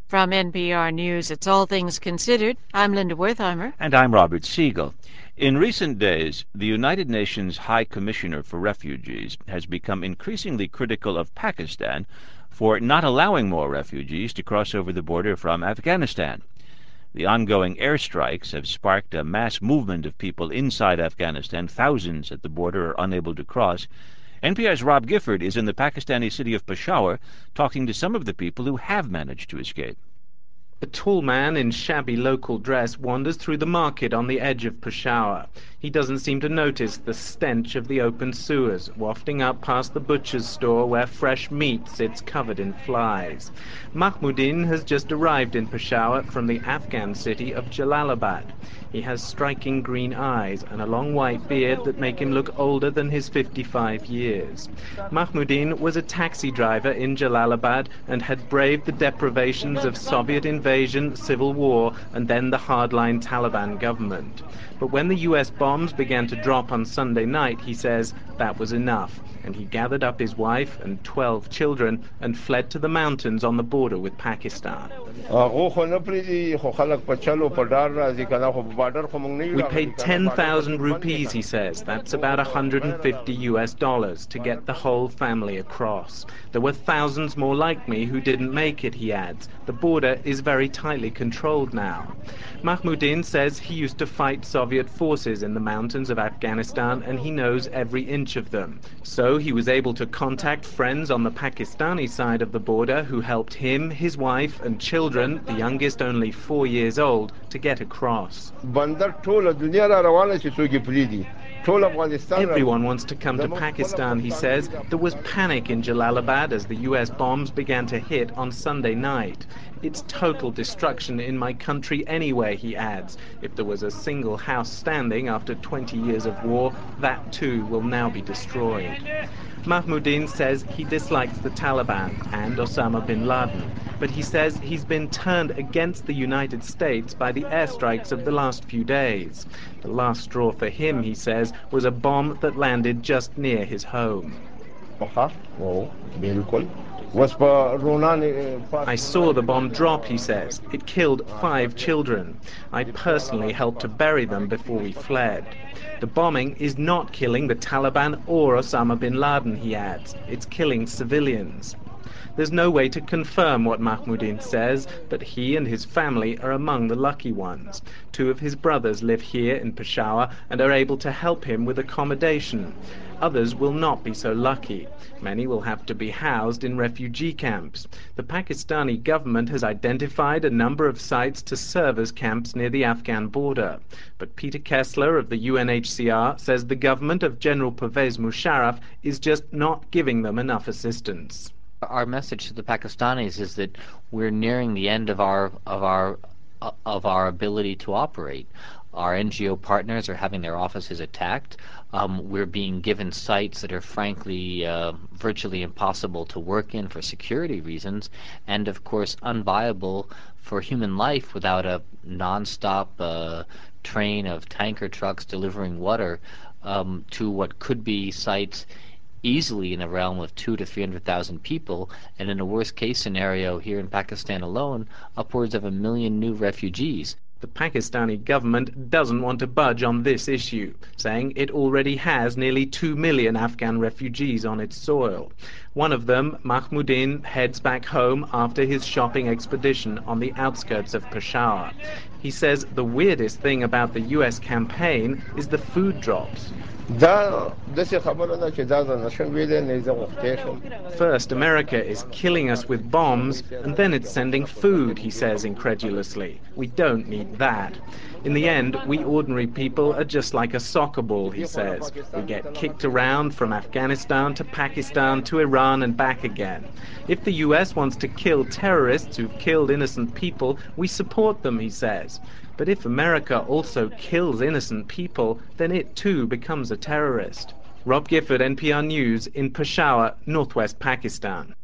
From NPR News, it's All Things Considered. I'm Linda Wertheimer. And I'm Robert Siegel. In recent days, the United Nations High Commissioner for Refugees has become increasingly critical of Pakistan for not allowing more refugees to cross over the border from Afghanistan. The ongoing airstrikes have sparked a mass movement of people inside Afghanistan. Thousands at the border are unable to cross. NPR's Rob Gifford is in the Pakistani city of Peshawar talking to some of the people who have managed to escape. A tall man in shabby local dress wanders through the market on the edge of Peshawar. He doesn't seem to notice the stench of the open sewers, wafting up past the butcher's store where fresh meat sits covered in flies. Mahmoudin has just arrived in Peshawar from the Afghan city of Jalalabad. He has striking green eyes and a long white beard that make him look older than his 55 years. Mahmoudin was a taxi driver in Jalalabad and had braved the deprivations of Soviet invasion, civil war, and then the hardline Taliban government. But when the US bombs began to drop on Sunday night, he says that was enough, and he gathered up his wife and 12 children and fled to the mountains on the border with Pakistan. We paid 10,000 rupees, he says. That's about $150 to get the whole family across. There were thousands more like me who didn't make it, he adds. The border is very tightly controlled now. Mahmoudin says he used to fight Soviet forces in the mountains of Afghanistan and he knows every inch of them. So he was able to contact friends on the Pakistani side of the border who helped him, his wife and children, the youngest only 4 years old, to get across. Everyone wants to come to Pakistan, he says. There was panic in Jalalabad as the US bombs began to hit on Sunday night. It's total destruction in my country anyway, he adds. If there was a single house standing after 20 years of war, that too will now be destroyed. Mahmoudin says he dislikes the Taliban and Osama bin Laden, but he says he's been turned against the United States by the airstrikes of the last few days. The last straw for him, he says, was a bomb that landed just near his home. I saw the bomb drop, he says. It killed 5 children. I personally helped to bury them before we fled. The bombing is not killing the Taliban or Osama bin Laden, he adds. It's killing civilians. There's no way to confirm what Mahmoudin says, but he and his family are among the lucky ones. 2 of his brothers live here in Peshawar and are able to help him with accommodation. Others will not be so lucky. Many will have to be housed in refugee camps. The Pakistani government has identified a number of sites to serve as camps near the Afghan border. But Peter Kessler of the UNHCR says the government of General Pervez Musharraf is just not giving them enough assistance. Our message to the Pakistanis is that we're nearing the end of our ability to operate. Our NGO partners are having their offices attacked. We're being given sites that are frankly virtually impossible to work in for security reasons, and of course unviable for human life without a non-stop train of tanker trucks delivering water to what could be sites easily in the realm of 200,000 to 300,000 people, and in a worst-case scenario here in Pakistan alone, upwards of 1 million new refugees. The Pakistani government doesn't want to budge on this issue, saying it already has nearly 2 million Afghan refugees on its soil. One of them, Mahmoudin, heads back home after his shopping expedition on the outskirts of Peshawar. He says the weirdest thing about the US campaign is the food drops. First, America is killing us with bombs, and then it's sending food, he says incredulously. We don't need that. In the end, we ordinary people are just like a soccer ball, he says. We get kicked around from Afghanistan to Pakistan to Iran and back again. If the US wants to kill terrorists who've killed innocent people, we support them, he says. But if America also kills innocent people, then it too becomes a terrorist. Rob Gifford, NPR News, in Peshawar, northwest Pakistan.